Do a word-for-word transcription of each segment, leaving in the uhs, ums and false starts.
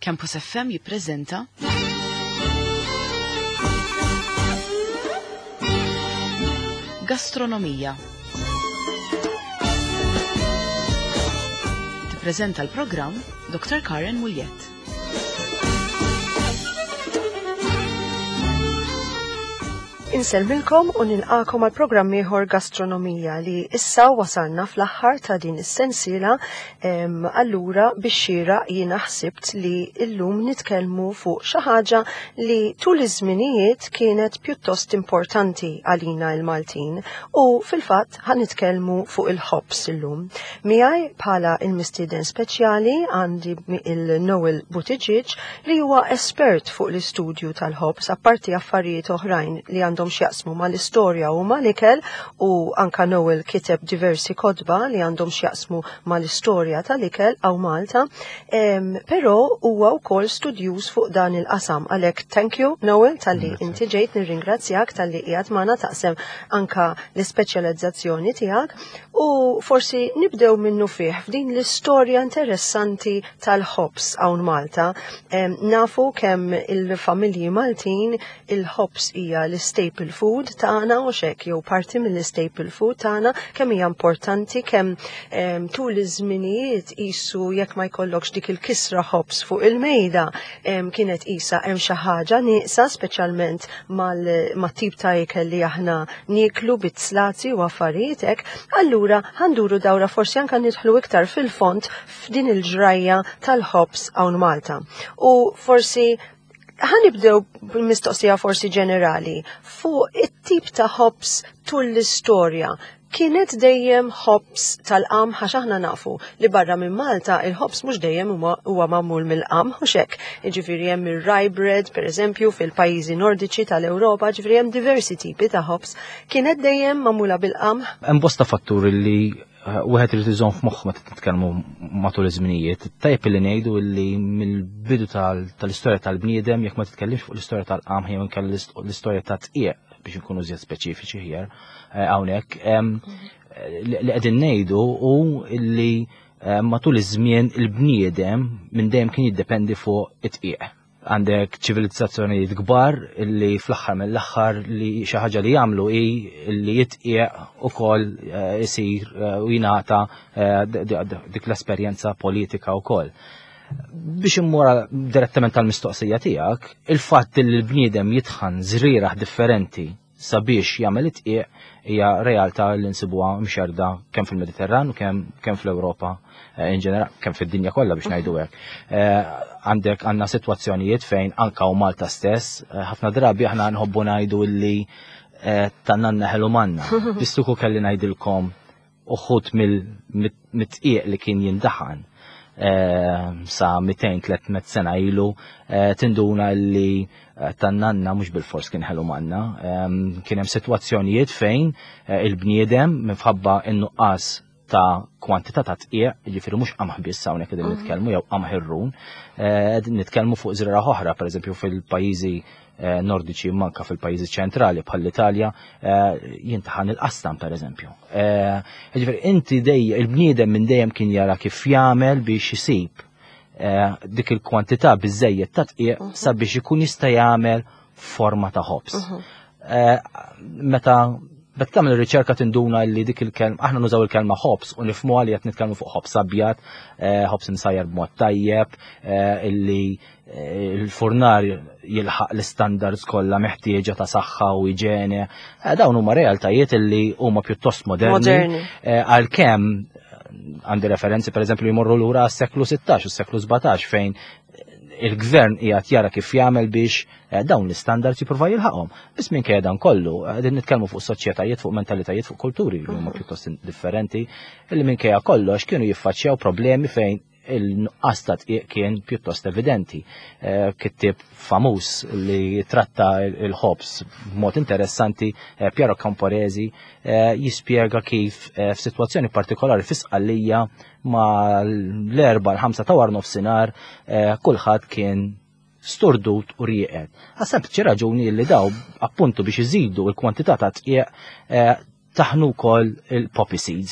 Campus F M jippreżenta Gastronomija. Tippreżenta l-programm doktor Karen Muljet. Inselmilkom u nilqakom għal programm ieħor Gastronomija li issa wasalna fl-aħħar ta' din is-sensiela. Allura biex xira jiena ħsibt li llum nitkellmu fuq xi ħaġa li tul iż-żminijiet kienet pjuttost importanti għalina l-Maltin u fil-fatt ħan nitkellmu fuq il-ħobs illum. Miegħi bħala il-mistieden speċjali għandi il-Noel Buttigieg li huwa espert fuq l-istudju tal-ħobs apparti affarijiet oħrajn li għandhom xjaqsmu mal-istorja u mal-ikel, u anka Noel kiteb diversi kodba li għandhom xjaqsmu mal-istorja tal-ikel għaw Malta, um, pero huwa wkoll studjuż fuq dan il-qasam. Għalhekk thank you Noel tal-li inti ġejt, nirringrazzjak tal-li qiegħed magħna taqsem anka l-ispeċjalizzazzjoni tiegħek, u forsi nibdew minnu fih f'din l-istorja interessanti tal-ħobs hawn Malta. Um, nafu kemm il-familji Maltin il-ħobs hija l-staple food tagħna u xek jew parti mill-staple food tagħna, kemm hija importanti, kemm um, tul iż-żminijiet qisu jekk ma jkollokx dik il-kisra ħobs fuq il-mejda um, kienet qisha hemm xi ħaġa nieqsa, speċjalment mat-tip ta' ikel li aħna nieklu bit-slazzi u affarijiet hekk. Allura ħanduru dawra forsi anke nidħlu iktar fil-font f'din il-ġrajja tal-ħobs hawn Malta. U forsi ħanibdew bil-mistoqsija forsi ġenerali fuq it-tip ta' ħobs tul l-istorja. Kienet dejjem ħobs tal-qam, għax aħna nafu li barra minn Malta il-ħobs mhux dejjem huwa magħmul mill-qam u xekk. Jiġifieri hemm ir-rye bread pereżempju fil-pajjiżi nordiċi tal-Ewropa, ġifieri hemm diversi tipi ta' ħobs. Kienet dejjem magħmula bil-qam? Hemm bosta fatturi li wieħed irid iżomm f'moħħ meta titkellmu matul iż-żminijiet. Tajjeb li ngħidu li mill-bidu tal-istorja tal-bniedem jekk ma titkellimx fuq l-istorja tal-qam jew inkella l-istorja ta' tqieq biex inkunu żjed speċifiċi ħjar hawnhekk. Li qegħdin ngħidu hu li matul iż-żmien il-bniedem minn dejjem kien jiddependi fuq it-tqieq. Għandek ċivilizzazzjonijiet kbar li fl-aħħar mill-aħħar li xi ħaġa li jagħmlu hi li jitqieq ukoll isir u jingħata dik l-esperjenza politika wkoll. Biex immura direttament tal-mistoqsija tiegħek, il-fatt li l-bniedem jitħan żrieraħ differenti sabiex jagħmel it-tqieq hija realtà li nsibuha mxerda kemm fil-Mediterran u kemm kemm fl-Ewropa in ġenerali, kemm fid-dinja kollha biex ngħidu hekk. Għandek għandna sitwazzjonijiet fejn anka u Malta stess, ħafna drabi aħna nħobbu ngħidu illi tannanna ħelu manna. Bistuku kelli ngħidilkom uħud mill-tqieq li kien jindaħan sa mitejn tlietmija sena ilu, tinduna li tannanna mhux bil-fors kien ħelu manna. Kien hemm sitwazzjonijiet fejn il-bniedem minħabba in-nuqqas ta' kwantità ta' tqieq, jiġifieri mhux qamħ biss hawnhekk qegħdin nitkellmu jew qamħ ir-run, qegħdin nitkellmu fuq żrieraħ oħra, pereżempju fil-pajjiżi nordiċi manka fil-pajjiżi ċentrali bħall-Italja jintaħan il-qastam pereżempju. Jiġifieri inti dejjem il-bniedem minn dejjem kien jara kif jagħmel biex isib dik il-kwantità biżejjed ta' tqieq sabiex ikun jista' jagħmel forma ta' ħobs. Meta Bet tagħmel ir-riċerka tinduna li dik il-kelma, aħna nużaw il-kelma ħobs u nifhmu li qed nitkellmu fuq ħobs abjad, ħobs insajjar b'mod tajjeb, illi il-furnar jilħaq l-istandards kollha meħtieġa ta' saħħa u iġene. Dawn huma realtajiet illi huma pjuttost moderni. Għalkemm għandi referenzi pereżempju jmorru lura għas-seklu sittax u s-seklu sebgħatax fejn il-gvern qiegħed jara kif jagħmel biex dawn l-istandards jipprova jilħaqhom. Biss minkejja dan kollu, qegħdin nitkellmu fuq soċjetajiet, fuq mentalitajiet, fuq kulturi li huma pjuttost differenti, illi minkejja kollox kienu jiffaċċjaw problemi fejn il-nuqqas ta' tqieq kien pjuttost evidenti. Kittib famuż li tratta il-ħobs b'mod interessanti, Piero Camporesi, jispjega kif f'sitwazzjoni partikolari fis-Sqallija ma l-erba' l-ħamsa ta' war nofsinhar kulħadd kien stordut u rieqed. Għas-sempliċi raġuni li daw appuntu biex iżidu l-kwantità ta' tqieq taħnu wkoll il-poppy seeds.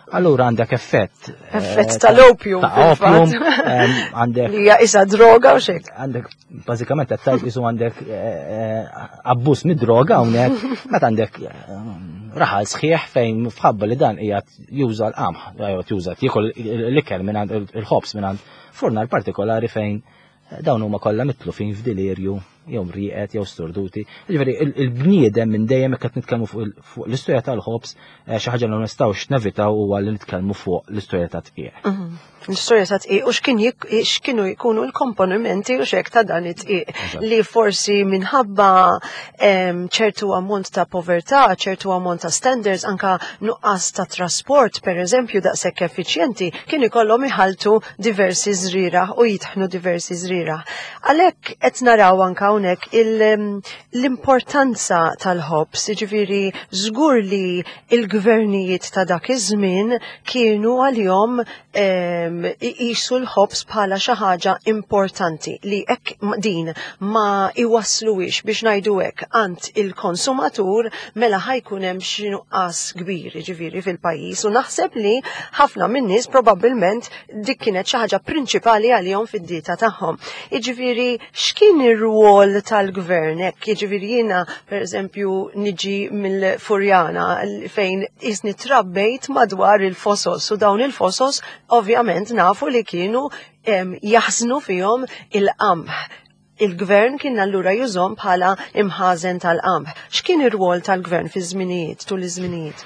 allura għandek effett. Effett tal-opium. Ta' opium, għandek. Li hija isa droga u xek. Għandek, bażikament qed tajt isu għandek abbuż mid-droga hawnhekk, meta għandek raħal sħiħ fejn fħabba li dan qiegħed juża l-qamħ, juża jieħol l-ikel minn il-ħobs minn furnar partikolari fejn dawn huma kollha mitlufin f'delirju, jew mrieqed, jew storduti. Ġifieri il-bniedem minn dejjem qed nitkellmu fuq l-istorja tal-ħobs xi ħaġa li ma nistgħux nevitaw huwa li nitkellmu fuq l-istorja ta' tqieq. L-istorja ta' tqieq u x'kienu jkunu l-komponimenti u x'hekk ta' dan it-tqieq li forsi minħabba ċertu ammont ta' povertà, ċertu ammont ta' standards anka nuqqas ta' trasport pereżempju daqshekk effiċjenti kienu jkollhom iħalltu diversi żriera u jitħnu diversi żriera. Għalhekk qed naraw anka hawnhekk l-importanza tal-ħobs, jiġifieri żgur li l-gvernijiet ta' dak iż-żmien kienu għalihom iqisu l-ħobs bħala xi ħaġa importanti li hekk din ma iwassluwix biex ngħidu hekk għand il-konsumatur mela ħajkun hemm xi nuqqas kbir jiġifieri fil-pajjiż u naħseb li ħafna min-nies probabbilment dik kienet xi ħaġa prinċipali għalihom fid-dieta tagħhom. Jiġifieri x'kien ir-rwol tal-gvern hekk, jiġifieri jiena pereżempju niġi mill-Furjana fejn isni trabbejt madwar il-fosos u dawn il-fosos ovvjament nafu li kienu jaħznu fihom il-qamħ. Il-gvern kien allura jużhom bħala imħażen tal-qamħ. X'kien ir-rwol tal-gvern fi żminijiet tul iż-żminijiet?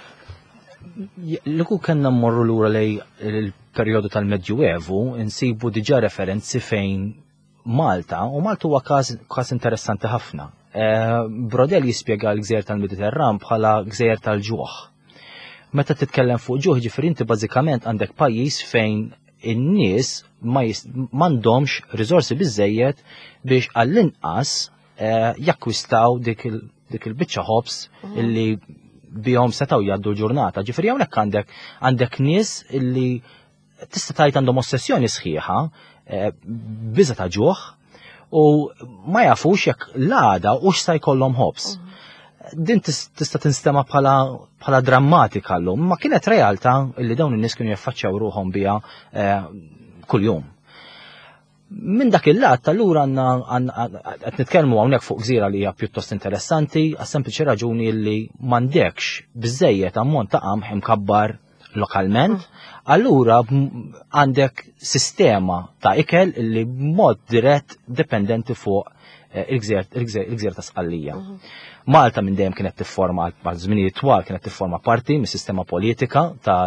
L-ku kellna mmorru lura lej il-perjodu tal-Medjuevu insibu diġà referenzi fejn Malta, u Malta huwa każ interessanti ħafna. Brodel jispjega l-gżejjer tal-Mediterran bħala gżejjer tal-ġuħ. Meta titkellem fuq ġuħ ġifieri inti bażikament għandek pajjiż fejn in-nies m'għandhomx riżorsi biżejjed biex għall-inqas jakkwistaw dik il-biċċa ħobs illi bihom setgħu jgħaddu l-ġurnata. Ġifieri hawnhekk għandek għandek nies illi tista' tgħid għandhom ossessjoni sħiħa biża ta' ġuħ u ma jafux jekk l-għada u x'sa jkollhom ħobs. Din tista' tinstema bħala drammatika llum, ma kienet realtà li dawn in-nies kienu jaffaċċjaw ruħhom biha kuljum. Minn dak il-lat allura għandna qed nitkellmu hawnhekk fuq gżira li hija pjuttost interessanti għas sempliċi raġuni li m'għandekx biżejjed ammont ta' qamħ imkabbar lokalment, allura għandek sistema ta' ikel li b'mod dirett dipendenti fuq il-gżejjer ta' Sqallija. Malta minn dejjem kienet tifforma għal żminijiet twal kienet tifforma parti mis-sistema politika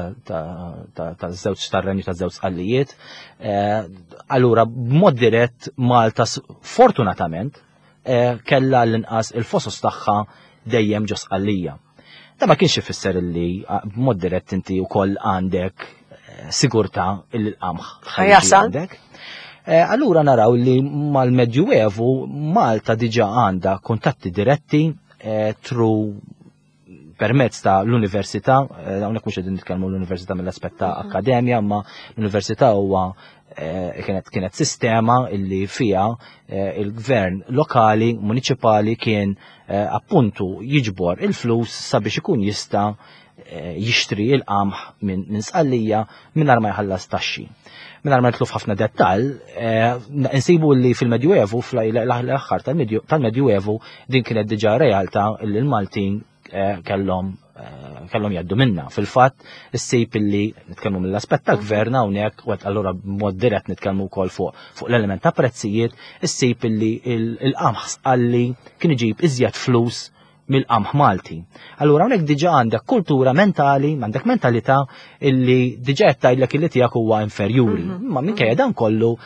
taż-żewġ tar-renju taż-żewġ Sqallijiet. Allura b'mod dirett Malta fortunatament kellha l-inqas il-fosos tagħha dejjem ġo Sqallija. Da ma kienx ifisser li b'mod dirett inti wkoll għandek sigurtà il-qamħ għandek. Allura naraw li mal-Medjuevu Malta diġà għandha kuntatti diretti tru permezz ta' l-università, hawnhekk mhux qegħdin nitkellmu l-università mill-aspett ta' akkademja, ma l-università huwa kienet sistema illi fiha il-gvern lokali, municipali kien appuntu jiġbor il-flus sabiex ikun jista' jixtri il-qamħ minn Sqallija mingħajr ma jħallas taxxi. Mingħajr ma nitluf ħafna dettall, insibu li fil-Medjuevu fl-aħħar tal-Medjuevu din kienet diġà realtà li l-Maltin kellhom kellhom jgħaddu minna. Fil-fatt issib illi nitkellmu mill-aspett ta' gvern hawnhekk u allura b'mod dirett nitkellmu wkoll fuq fuq l-element ta' prezzijiet, issib illi il-qamħ Sqalli kien iġib iżjed flus mill-qamħ Malti. Allura hawnhekk diġà għandek kultura mentali, għandek mentalità illi diġà qed tgħidlek illi tiegħek huwa inferjuri. Ma minkejja dan kollu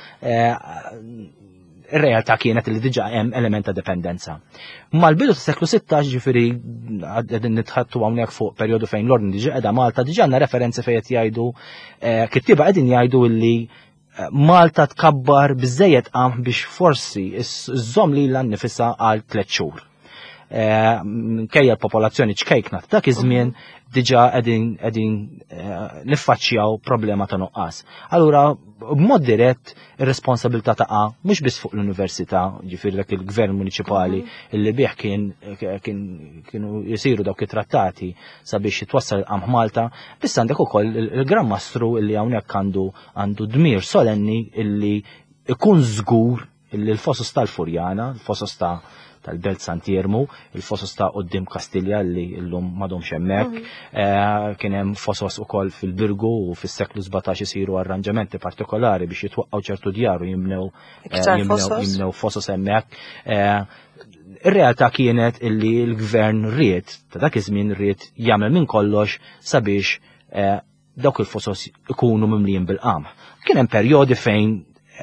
ir-realtà kienet li diġà hemm element ta' dipendenza. Mal-bidu tas seklu sittax ġifieri qegħdin nitħattu hawnhekk fuq perjodu fejn l-ordni diġà qiegħda Malta, diġà għandna referenzi fejn qed jgħidu kittieba qegħdin jgħidu illi Malta tkabbar biżejjed qamħ biex forsi żżomm lilha nnifisha għal tliet xhur. minkejja l-popolazzjoni ċkejkna dak iż-żmien diġà qegħdin qegħdin niffaċċjaw problema ta' nuqqas. Allura b'mod dirett ir-responsabilità taqa' mhux biss fuq l-università, ġifieri dak il-gvern municipali illi bih kien kienu jisiru dawk it-trattati sabiex jitwassal il-qamħ Malta, biss għandek ukoll il-Gran Mastru illi hawnhekk għandu għandu dmir solenni illi ikun żgur illi l-fosos tal-Furjana, l-fosos ta' tal-Belt Santiermu, il-fosos ta' qoddim Kastilja li l-lum madhom xemmek, kien hemm fosos ukoll fil-Birgu u fis-seklu sebgħetax isiru arranġamenti partikolari biex jitwaqqgħu ċertu djaru jimnew jimnew fosos hemmhekk. Ir-realtà kienet illi l-gvern ried ta' dak iż-żmien ried jagħmel minn kollox sabiex dawk il-fosos ikunu mimlijin bil-qamħ. Kien hemm perjodi fejn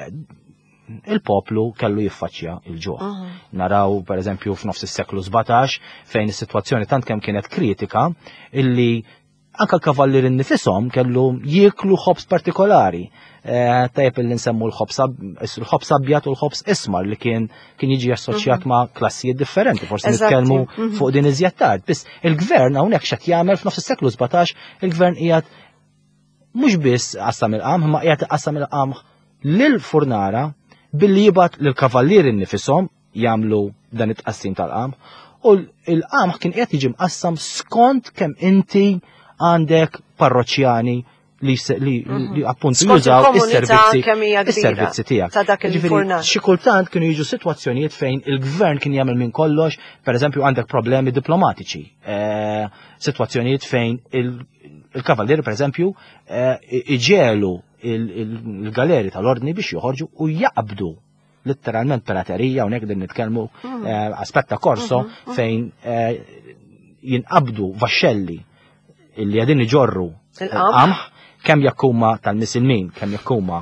il-poplu kellu jiffaċċja il-ġuħ. Naraw per eżempju f'nofs is-seklu sebgħetax fejn is-sitwazzjoni tant kemm kienet kritika illi anke l-kavallier innifisom kellu jieklu ħobs partikolari. Tajjeb illi nsemmu l-ħobs abjad u l-ħobs ismar li kien kien jiġi assoċjat ma' klassijiet differenti, forsi nitkellmu fuq din iżjed tard. Biss il-gvern hawnhekk x'qed jagħmel f'nofs is-seklu sebgħetax il-gvern qiegħed mhux biss qassam il-qamħ ma qiegħed iqassam il-qamħ lil-Furnara billi jibat l-kavallieri nifisom jagħmlu dan it-tqassim tal-qamħ u l-qamħ kien qed jiġi mqassam skont kemm inti għandek parroċjani li li appuntu jużaw is-servizzi is-servizzi tiegħek. Ġifieri xi kultant kienu jiġu sitwazzjonijiet fejn il-gvern kien jagħmel minn kollox, pereżempju għandek problemi diplomatiċi. Sitwazzjonijiet fejn il-kavallieri pereżempju iġelu il-galeri tal-ordni biex joħorġu u jaqbdu letteralment piraterija u nekdir nitkellmu aspetta korso fejn jinqabdu vaxxelli illi għadin iġorru il-qamħ kemm jakkuma tal-Misilmin, kemm jakkuma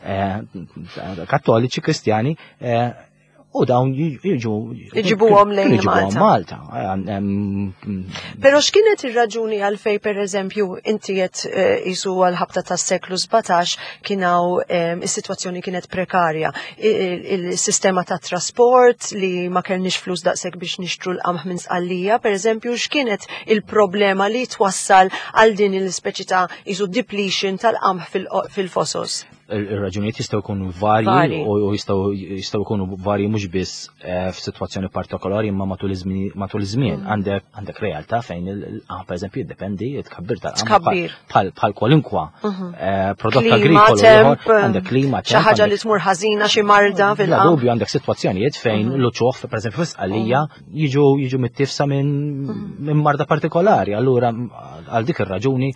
kattoliċi, kristjani, u dawn jiġu Iġibuhom lejn Malta. Malta. Però x'kienet ir-raġuni għalfejn pereżempju inti qed isu għall-ħabta tas-seklu sebgħetax kien hawn is-sitwazzjoni kienet prekarja. Il-sistema tat trasport li ma kellniex flus daqshekk biex nixtru l-qamħ minn Sqallija, pereżempju x'kienet il-problema li twassal għal din il-speċi ta' isu depletion tal-qamħ fil-fosos? Ir-raġunijiet jistgħu jkunu varji u jistgħu jkunu varji mhux biss f'sitwazzjoni partikolari imma matul iż-żmien għandek realtà fejn il-qamħ pereżempju jiddependi tkabbir tal-qamħ bħal kwalinkwa prodott agrikolu għandek klima xi ħaġa li tmur ħażina xi marda fil-qamħ. Dubju għandek sitwazzjonijiet fejn l-uċuħ pereżempju f'Sqallija jiġu jiġu mittifsa minn marda partikolari. Allura għal dik ir-raġuni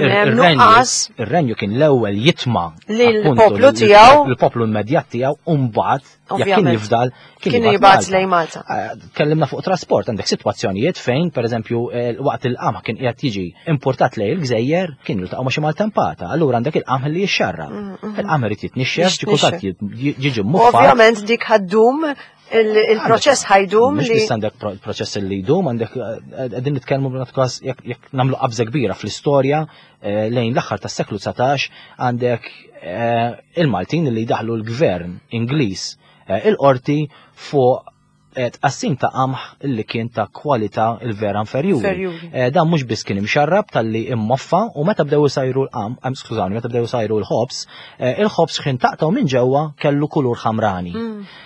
ir-renju kien l-ewwel jitma' il-poplu tiegħu, il-poplu immedjat tiegħu u mbagħad jekk kien jifdal kien jibgħat lejn Malta. Kellimna fuq trasport, għandek sitwazzjonijiet fejn pereżempju waqt il-qamħ kien qiegħed jiġi importat lejn il-Gżejjer kien jiltaqgħu ma' xi maltempata. Allura għandek il-qamħ li jixxarra. Il-qamħ irid jitnixxer, xi kultant jiġi muffat. Ovvjament dik ħaddum il-proċess ħajdum li. Mhux għandek proċess li jdum, għandek qegħdin nitkellmu b'nafkas jekk nagħmlu qabża kbira fl-istorja lejn l-aħħar tas-seklu tsatax għandek il-Maltin li daħlu l-gvern Ingliż il-qorti fuq tqassim ta' qamħ illi kien ta' kwalità il-vera inferjuri. Dan mhux biss kien imxarrab tal-li immoffa u meta bdew isajru l-qamħ, skużawni, meta bdew isajru l-ħobs, il-ħobs kien taqtaw minn ġewwa kellu kulur ħamrani.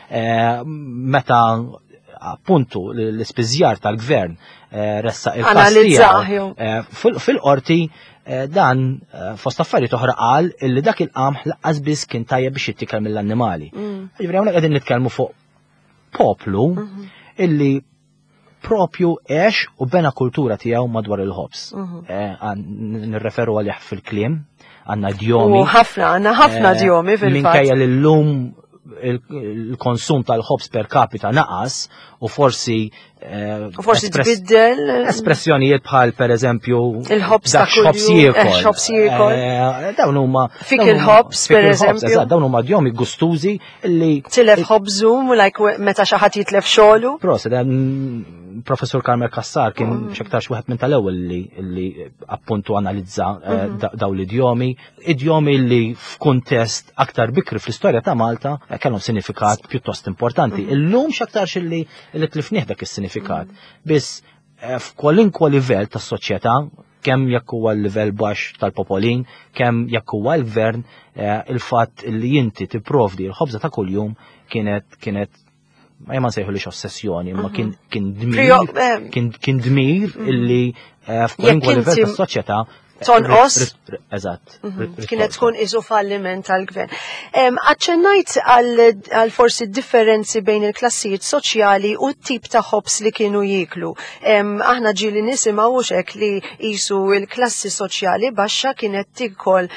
Meta appuntu l-ispiżjar tal-gvern ressa il-kastija fil-qorti dan fost affarijiet oħra qal illi dak il-qamħ laqqas biss kien tajjeb biex jittikal mill-annimali. Ġifieri hawnhekk qegħdin nitkellmu fuq poplu illi propju għex u bena kultura tiegħu madwar il-ħobs. Nirreferu għalih fil-kliem, għandna djomi. U ħafna, għandna ħafna djomi fil-fatt. Minkejja l-lum il-konsum tal-ħobs per capita naqas u forsi U forsi tbiddel espressjonijiet bħal pereżempju il-ħobs ta' kuljum. Dawn huma fik il-ħobs pereżempju. Dawn huma djomi gustużi li tilef ħobżum like meta xi ħadd jitlef xogħlu. Proset, Professor Karmel Kassar kien x'aktarx wieħed minn tal-ewwel li appuntu analizza dawn l-idjomi, idjomi li f'kuntest aktar bikri fl-istorja ta' Malta kellhom sinifikat pjuttost importanti. Illum x'aktarx li tlifnieh dak is-sinifikat sinifikat. Biss f'kwalinkwa livell tas-soċjetà, kemm jekk huwa l-livell baxx tal-popolin, kemm jekk huwa l-gvern, il-fatt li inti tipprovdi l-ħobża ta' kuljum kienet kienet ma jman sejħu ossessjoni, ma kien kien dmir kien dmir illi f'kwalinkwa livell tas-soċjetà tonqos. Eżatt. Kienet tkun iżu falliment tal-gvern. Aċċennajt għal forsi differenzi bejn il-klassijiet soċjali u t-tip ta' ħobs li kienu jiklu. Aħna ġili nisimgħu hekk li jisu il-klassi soċjali baxxa kienet tikol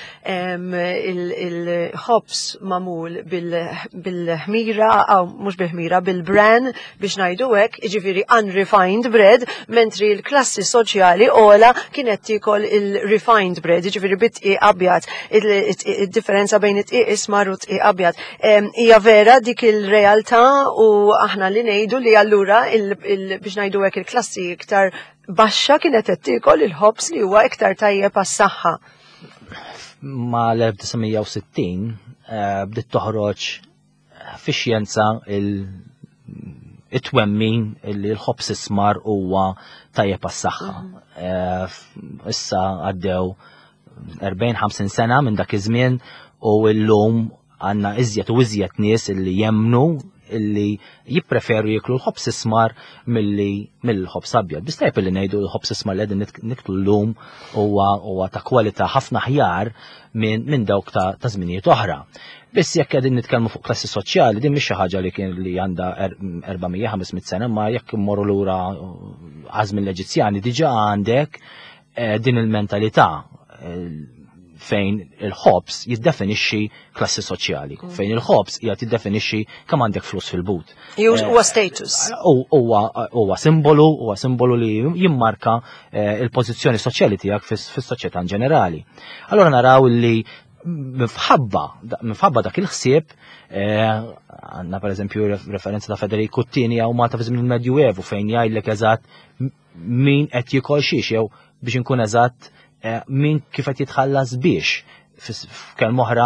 il-ħobs mamul bil-ħmira, aw mhux bil-ħmira, bil-bran biex ngħidu hekk, jiġifieri unrefined bread, mentri l-klassi soċjali ola kienet tikol il- refined bread, ġifiri bitqi abjad, il-differenza bejn it-qi ismar u t-qi abjad. Hija vera dik il-realtà u aħna li ngħidu li allura biex ngħidu hekk il-klassi iktar baxxa kienet qed tikol il-ħobs li huwa iktar tajjeb għas-saħħa. Ma l-1960 bdiet toħroġ fix-xjenza it-twemmin li l-ħobs ismar huwa tajjeb għas-saħħa. Issa għaddew erbgħin ħamsin sena minn dak iż-żmien u llum għandna iżjed u iżjed nies illi jemmnu illi jippreferu jiklu l-ħobs ismar milli mill-ħobs abjad. Biss tajjeb illi ngħidu l-ħobs ismar li qegħdin niklu llum huwa ta' kwalità ħafna aħjar minn dawk ta' żminijiet oħra. Biss jekk qegħdin nitkellmu fuq klassi soċjali, din mhix xi ħaġa li kien li għandha erba'mija ħamesmija sena, ma jekk immorru lura għażmin l-Eġizzjani diġà għandek din il-mentalità fejn il-ħobs jiddefinixxi klassi soċjali, fejn il-ħobs qiegħed jiddefinixxi kemm għandek flus fil-but. Huwa status. Huwa simbolu, huwa simbolu li jimmarka il-pożizzjoni soċjali tiegħek fis-soċjetà ġenerali. Allura naraw li mifħabba, mifħabba dak il-ħsieb, għanna per eżempju referenza ta' Federico Tini għaw Malta fi żmien il-Medjuevu fejn jgħidlek eżatt min qed jikol xiex jew biex inkun eżatt min kif qed jitħallas biex. F'kelma oħra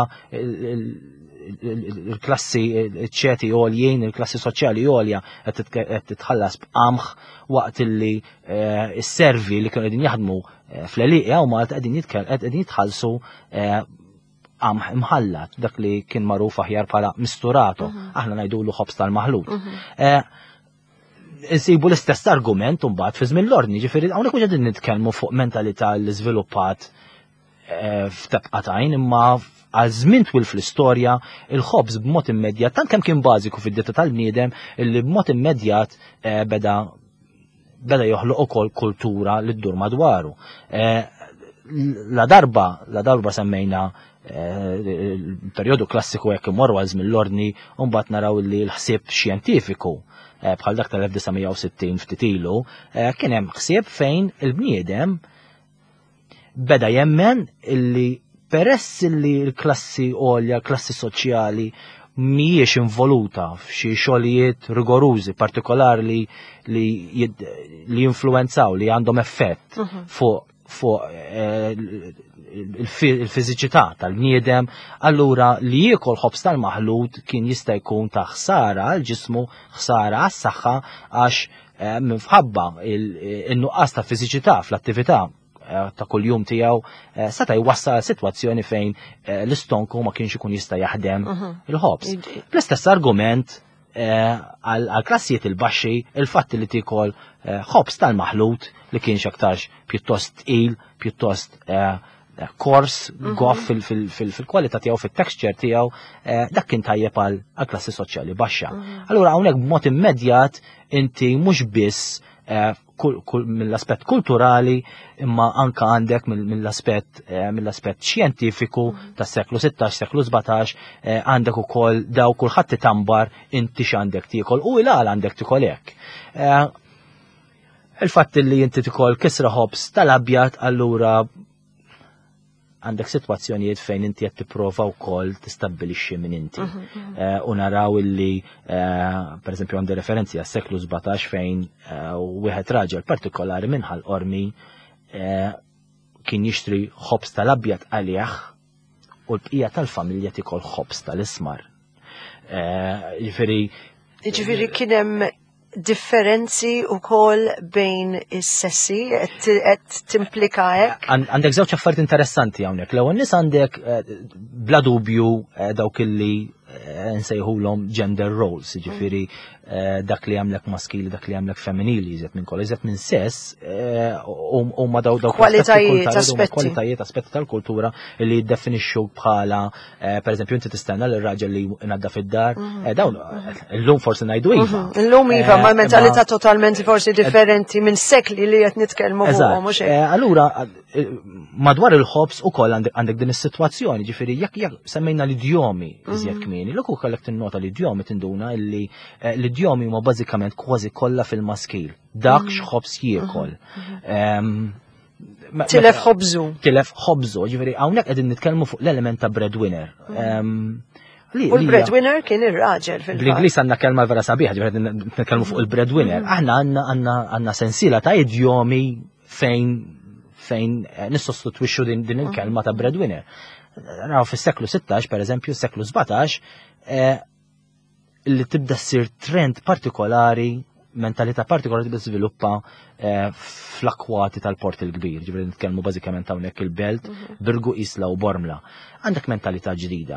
il-klassi ċeti għoljien, il-klassi soċjali għolja qed titħallas b'qamħ waqt li s-servi li kienu qegħdin jaħdmu fl-Eliqja u Malta qegħdin jitħallsu għamħ imħallat, dak li kien magħruf aħjar bħala misturato, aħna ngħidulu ħobs tal-maħlut. Insibu l-istess argument mbagħad fi żmien l-ordni, ġifieri hawnhekk mhux qegħdin nitkellmu fuq mentalità li żviluppat f'tebqatajn, imma għal żmien twil fl-istorja il-ħobs b'mod immedjat tant kemm kien bażiku fid-dieta tal-bniedem illi b'mod immedjat beda beda joħloq ukoll kultura li ddur madwaru. La darba, la darba semmejna il-perjodu klassiku jekk imorru għal żmien l-ordni u mbagħad naraw li l-ħsieb xjentifiku bħal dak tal-elf tisa' u sittin ftit ilu kien hemm ħsieb fejn il-bniedem beda jemmen illi peress illi l-klassi għolja, l-klassi soċjali mhijiex involuta f'xi xogħlijiet rigorużi partikolari li li influenzaw li għandhom effett fuq fuq il-fiżiċità tal-bniedem, allura li jiekol ħobs tal-maħlut kien jista' jkun ta' ħsara għal ġismu, ħsara għas-saħħa għax minħabba in-nuqqas ta' fiżiċità fl-attività ta' kuljum tiegħu seta' jwassal sitwazzjoni fejn l-istonku ma kienx ikun jista' jaħdem il-ħobs. L-istess argument għal klassijiet il-baxxi il-fatt li tikol ħobs tal-maħlut li kienx aktarx pjuttost tqil, pjuttost kors, goff fil-kwalità tiegħu, fit-texture tiegħu, dak kien tajjeb għal klassi soċjali baxxa. Allura hawnhekk b'mod immedjat inti mhux biss mill-aspett kulturali imma anka għandek mill-aspett mill-aspett xjentifiku tas-seklu sittax, seklu sebatax għandek ukoll daw kulħadd itambar inti x'għandek tiekol u ilal għandek tikol hekk. Il-fatt li inti tikol kisra ħobs tal-abjad allura għandek sitwazzjonijiet fejn inti qed tipprova wkoll tistabbilixxi minn inti. U naraw illi pereżempju għandi referenzi għas-seklu sebatax fejn wieħed raġel partikolari minħal qormi kien jixtri ħobs tal-abjad għalih u l-bqija tal-familja tikol ħobs tal-ismar. Ġifieri Ġifieri kien hemm differenzi u kol bejn is-sessi qed timplika hekk? Għandek żewġ affarijiet interessanti hawnhekk. L-ewwel nies għandek bla dubju dawk illi nsejħulhom gender roles, jiġifieri dak li għamlek maskili, dak li għamlek femminili, iżjed minn koll, iżjed minn sess, huma daw daw kwalitajiet aspetti. kwalitajiet aspetti tal-kultura li jiddefinixxu bħala, pereżempju inti tistenna l raġel li ngħadda fid-dar, dawn illum forsi ngħidu iva. Illum iva ma' mentalità totalment forsi differenti minn sekli li qed nitkellmu fuqhom mhux hekk. Allura madwar il-ħobs ukoll għandek din is-sitwazzjoni, ġifieri jekk jekk semmejna l-idjomi iżjed kmieni, l ukoll kellek tinnota l-idjomi tinduna li l-idjomi huma bażikament kważi kollha fil-maskil. Dak x'ħobs jiekol. Tilef ħobżu. Tilef ħobżu, ġifieri hawnhekk qegħdin nitkellmu fuq l-element ta' breadwinner. U l-breadwinner kien ir-raġel fil-fatt. Bl-Ingliż għandna kelma vera sabiħa, ġifieri nitkellmu fuq il-breadwinner. Aħna għandna għandna sensiela ta' idjomi fejn fejn nissostitwixxu din il-kelma ta' breadwinner. Raw fis-seklu sittax, pereżempju, s-seklu sebgħetax, li tibda ssir trend partikolari, mentalità partikolari tibda sviluppa fl-akwati tal-port il-kbir, ġifieri nitkellmu bażikament hawnhekk il-Belt, Birgu, Isla u Bormla. Għandek mentalità ġdida.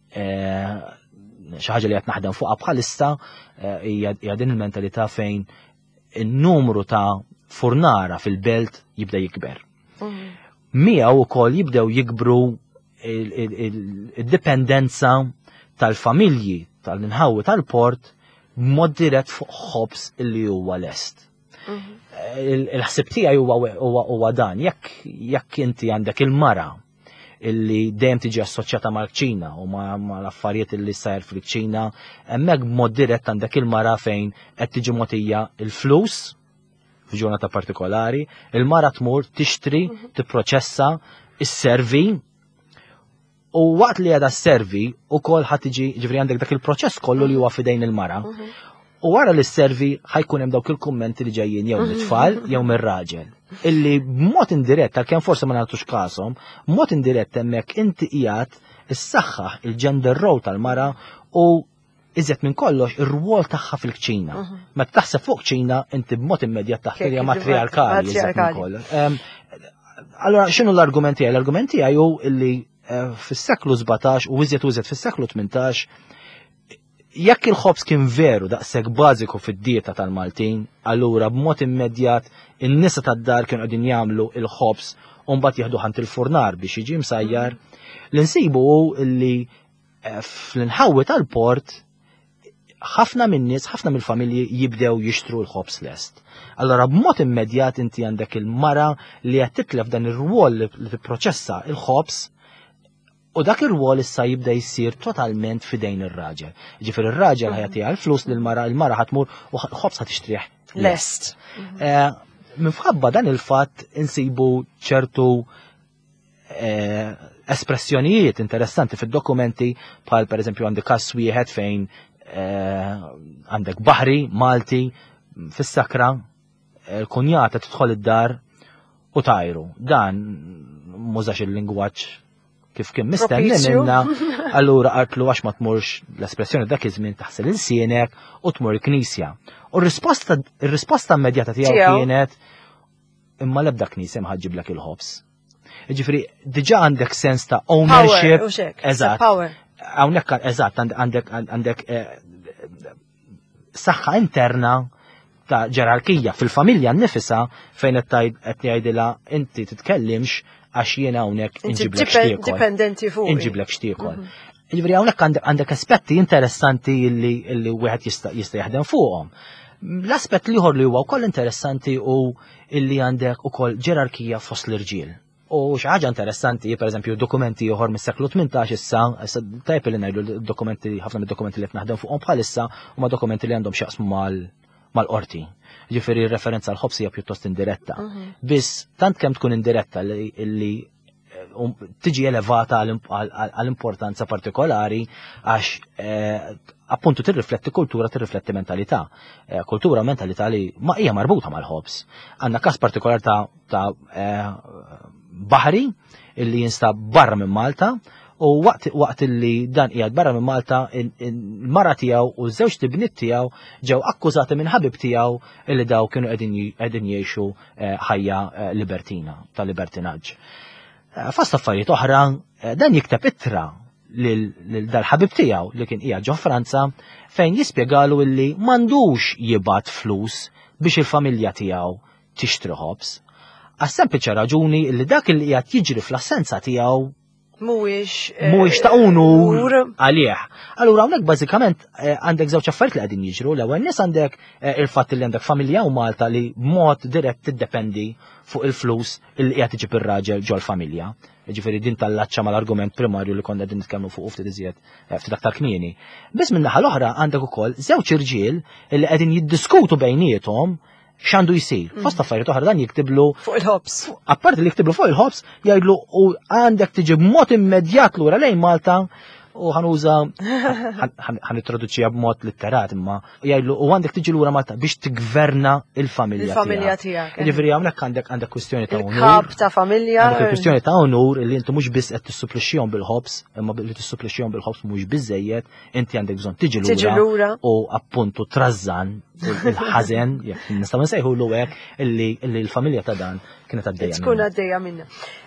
Xi ħaġa li qed naħdem fuqha bħalissa hija din il-mentalità fejn in-numru ta' furnara fil-Belt jibda jikber. Miegħu wkoll jibdew jikbru id-dipendenza tal-familji tal-inħawi tal-port b'mod dirett fuq ħobs illi huwa lest. Il-ħsib tiegħi huwa dan, jekk inti għandek il-mara illi dejjem tiġi assoċjata mal-Ċina u mal-affarijiet illi sajr fil-Ċina, hemmhekk b'mod dirett għandek il-mara fejn qed tiġi mogħtija il-flus f'ġurnata partikolari, il-mara tmur tixtri, tipproċessa, isservi, u waqt li għada s-servi u kol ħatiġi, ġifri għandek dak il-proċess kollu li huwa fidejn il-mara, u wara li s-servi ħajkun hemm dawk il-kummenti li ġejjin jew mit-tfal jew mir-raġel. Illi b'mod indirett, tal-kemm forsi ma nagħtux kasom, b'mod indirett hemmhekk inti qiegħed issaħħaħ il-gender role tal-mara u iżjed minn kollox ir-rwol tagħha fil-kċina. Meta taħseb fuq ċina inti b'mod immedjat taħsibha matriarkali iżjed minn kollox. Allora x'inhu l-argument tiegħi? L-argument tiegħi hu illi fis-seklu sebgħetax u iżjed u iżjed fis-seklu tmintax jekk il-ħobs kien veru daqshekk bażiku fid-dieta tal-Maltin, allura b'mod immedjat in-nisa tad-dar kienu qegħdin jagħmlu il-ħobs u mbagħad jieħdu ħant il-furnar biex jiġi msajjar. L-insibu hu illi fl-inħawi tal-port ħafna minn nies, ħafna mill-familji jibdew jixtru l-ħobs lest. Allora b'mod immedjat inti għandek il-mara li qed titlef dan ir-rwol li tipproċessa il-ħobs u dak ir-rwol issa jibda jsir totalment fidejn ir-raġel. Ġifier ir-raġel ħajatiha l-flus lill-mara, il-mara ħatmur u l-ħobs ħatixtrih lest. Minħabba dan il-fatt insibu ċertu espressjonijiet interessanti fid-dokumenti bħal pereżempju għandek każ wieħed fejn għandek Baħri, Malti, fis-sakra, l-kunjata tidħol id-dar u tajru. Dan mużax il-lingwaġġ kif kien mistenni minna, allura qartlu għax ma tmurx l-espressjoni dak iż-żmien taħsel il-sienek u tmur il-knisja. U r-risposta immedjata tiegħu kienet imma l-ebda knisja ma ħaġġiblek il-ħobs. Jiġifieri diġà għandek sens ta' ownership. Eżatt. Hawnhekk eżatt għandek għandek saħħa interna ta' ġerarkija fil-familja nnifisha fejn qed jgħidilha inti titkellimx għax jiena hawnhekk inġiblek xtiekol. Dipendenti fuq. Inġiblek xtiekol. Jiġifieri hawnhekk għandek aspetti interessanti illi wieħed jista' jaħdem fuqhom. L-aspett ieħor li huwa wkoll interessanti hu illi għandek ukoll ġerarkija fost l-irġiel. U xi ħaġa interessanti, pereżempju dokumenti oħor mis-seklu tmintax issa, tajb li ngħidu dokumenti ħafna mid-dokumenti li qed naħdem fuqhom bħalissa huma dokumenti li għandhom x'jaqsmu mal-qorti. Ġifieri r-referenza l-ħobs hija pjuttost indiretta. Biss tant kemm tkun indiretta li tiġi elevata għall-importanza partikolari għax appuntu tirrifletti kultura, tirrifletti mentalità. Kultura u mentalità li ma hija marbuta mal-ħobs. Għandna każ partikolari ta' Baħri illi jinstab barra minn Malta U waqt waqt li dan qiegħed barra minn Malta, il-mara tiegħu u ż-żewġ tibniet tiegħu ġew akkużati minn ħabib tiegħu illi daw kienu qegħdin jgħixu ħajja libertina ta' libertinaġġ. Fost affarijiet oħra, dan jikteb ittra lil dal-ħabib tiegħu li kien qiegħed ġo Franza fejn jispjegalu illi m'għandux jibgħat flus biex il-familja tiegħu tixtri ħobs. Għas-sempliċi raġuni li dak li qiegħed jiġri fl-assenza tiegħu mhuwiex mhuwiex ta' unur għalih. Allura hawnhekk bażikament għandek żewġ affarijiet li qegħdin jiġru. L-ewwel nies għandek il-fatt li għandek familja u Malta li b'mod dirett tiddependi fuq il-flus li qiegħed iġib ir-raġel ġol familja. Ġifieri din tal-laċċa mal-argument primarju li konna din nitkellmu fuq ftit iżjed ftit aktar kmieni. Biss min naħa l-oħra għandek ukoll żewġ irġiel li qegħdin jiddiskutu bejniethom x'għandu jsir. Fost affarijiet oħra dan jiktiblu fuq il-ħobs. Apparti li jiktiblu fuq il-ħobs, jgħidlu u għandek tiġi b'mod immedjat lura lejn Malta u ħanuża ħanitraduċiha b'mod litterat imma jgħidlu u għandek tiġi lura Malta biex tigverna il-familja tiegħek. Il-familja tiegħek. Jiġifieri hawnhekk għandek għandek kwistjoni ta' unur. Kap ta' familja. Għandek kwistjoni ta' unur li inti mhux biss qed tissupplixxihom bil-ħobs, imma li tissupplixxihom bil-ħobs mhux biżejjed, inti għandek bżonn tiġi lura u appuntu trażżan il-ħażen, jekk nistgħu nsejħu l hekk illi l-familja ta' dan kienet għaddejja. Tkun għaddejja minna.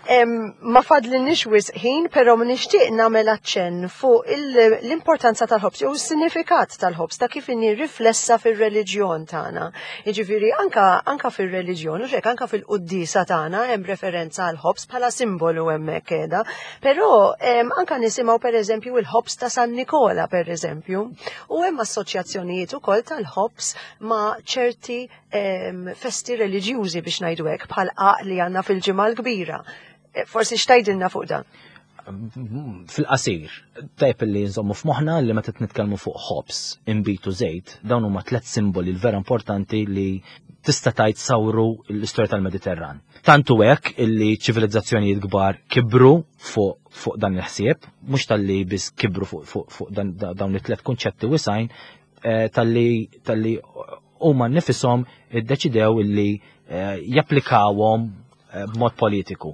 Ma fadlinniex wisq ħin, però nixtieq nagħmel aċċenn fuq l-importanza tal-ħobs u s-sinifikat tal-ħobs ta' kif inni riflessa fir-reliġjon tagħna. Jiġifieri anka anka fir-reliġjon u xek anka fil-qudiesa tagħna hemm referenza għal ħobs bħala simbolu hemmhekk qiegħda, però anka nisimgħu pereżempju il-ħobs ta' San Nikola pereżempju, u hemm assoċjazzjonijiet ukoll tal-ħobs ma' ċerti festi reliġjużi biex ngħidu hekk bħal qaq li għandna fil-ġimgħa l-kbira. Forsi xtajdilna fuq dan? Fil-qasir, tajb li nżommu f'moħħna li meta nitkellmu fuq ħobs, imbitu żejt, dawn huma tliet simboli l-vera importanti li tista' tgħid sawru l-istorja tal-Mediterran. Tantu hekk illi ċivilizzazzjonijiet kbar kibru fuq fuq dan il-ħsieb, mhux tal-li biss kibru fuq dawn it-tliet kunċetti wisajn, tal-li tal-li huma nifisom iddeċidew illi japplikawhom b'mod politiku.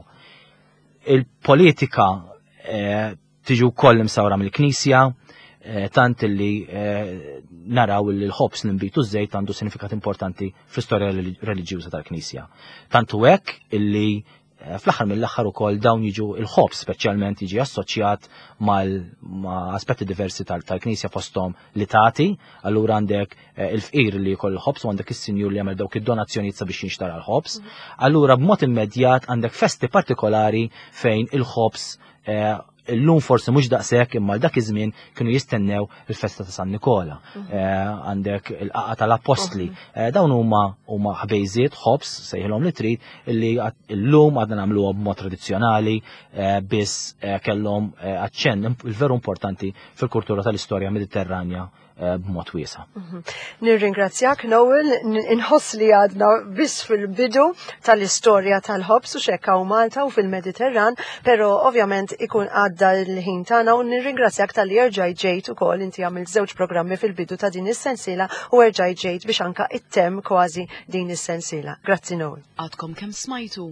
Il-politika tiġi wkoll imsawra mill-Knisja, tant illi naraw li l-ħobs li nbitu żejt għandu sinifikat importanti fl-istorja reliġjuża tal-Knisja. Tantu hekk illi fl-aħħar mill-aħħar ukoll dawn jiġu il-ħobs speċjalment jiġi assoċjat ma' aspetti diversi tal-Knisja fosthom li tagħti, allura għandek il-fqir li jkoll il-ħobs u għandek is-sinjur li jagħmel dawk id-donazzjonijiet sabiex jinxtara l-ħobs. Allura b'mod immedjat għandek festi partikolari fejn il-ħobs illum forsi mhux daqshekk imma dak iż-żmien kienu jistennew il-festa ta' San Nikola. Għandek il-qaqa tal-Apostli. Dawn huma huma ħbejżiet ħobs sejħilhom li trid illi llum għadna nagħmluha b'mod tradizzjonali biss kellhom aċċenn il-veru importanti fil-kultura tal-istorja Mediterranja b'mod wiesa. Nirringrazzjak Noel, inħoss li għadna biss fil-bidu tal-istorja tal-ħobs u xekka u Malta u fil-Mediterran, pero ovvjament ikun għadda l-ħin tagħna u nirringrazzjak tal-li erġajt ġejt ukoll inti għamilt żewġ programmi fil-bidu ta' din is-sensiela u erġajt ġejt biex anka ittem kważi din is-sensiela. Grazzi Noel. Għadkom kemm smajtu.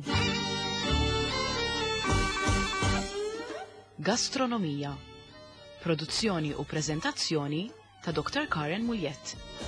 Gastronomija. Produzzjoni u preżentazzjoni ta' doktor Karen Muljet.